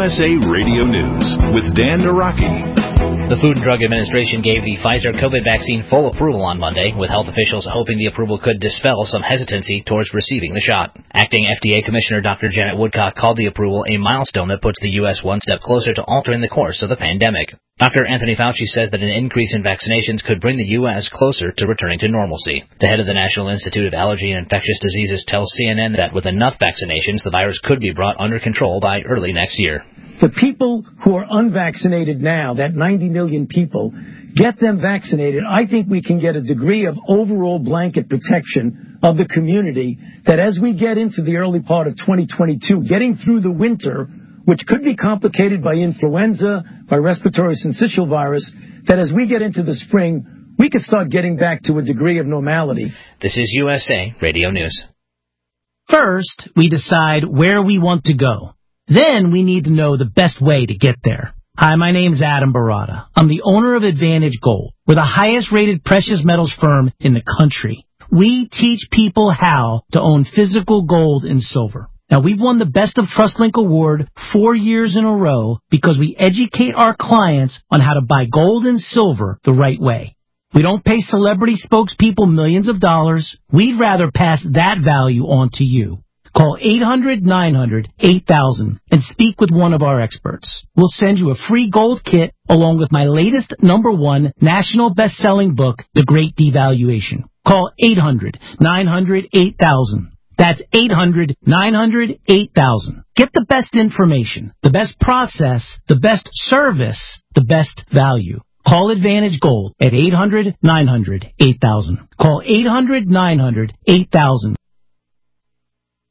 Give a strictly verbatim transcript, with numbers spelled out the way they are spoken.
S A Radio News with Dan Naraki. The Food and Drug Administration gave the Pfizer COVID vaccine full approval on Monday, with health officials hoping the approval could dispel some hesitancy towards receiving the shot. Acting F D A Commissioner Doctor Janet Woodcock called the approval a milestone that puts the U S one step closer to altering the course of the pandemic. Doctor Anthony Fauci says that an increase in vaccinations could bring the U S closer to returning to normalcy. The head of the National Institute of Allergy and Infectious Diseases tells C N N that with enough vaccinations, the virus could be brought under control by early next year. The people who are unvaccinated now, that ninety million people, get them vaccinated. I think we can get a degree of overall blanket protection of the community that as we get into the early part of twenty twenty-two, getting through the winter, which could be complicated by influenza, by respiratory syncytial virus, that as we get into the spring, we could start getting back to a degree of normality. This is U S A Radio News. First, we decide where we want to go. Then we need to know the best way to get there. Hi, my name's Adam Barada. I'm the owner of Advantage Gold. We're the highest-rated precious metals firm in the country. We teach people how to own physical gold and silver. Now, we've won the Best of TrustLink Award four years in a row because we educate our clients on how to buy gold and silver the right way. We don't pay celebrity spokespeople millions of dollars. We'd rather pass that value on to you. Call eight hundred nine hundred eight thousand and speak with one of our experts. We'll send you a free gold kit along with my latest number one national best-selling book, The Great Devaluation. Call eight hundred nine hundred eight thousand. That's eight hundred nine hundred eight thousand. Get the best information, the best process, the best service, the best value. Call Advantage Gold at eight hundred nine hundred eight thousand. Call eight hundred nine hundred eight thousand.